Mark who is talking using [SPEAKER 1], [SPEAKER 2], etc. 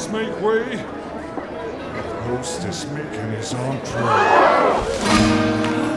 [SPEAKER 1] Please make way. The host is making his entree.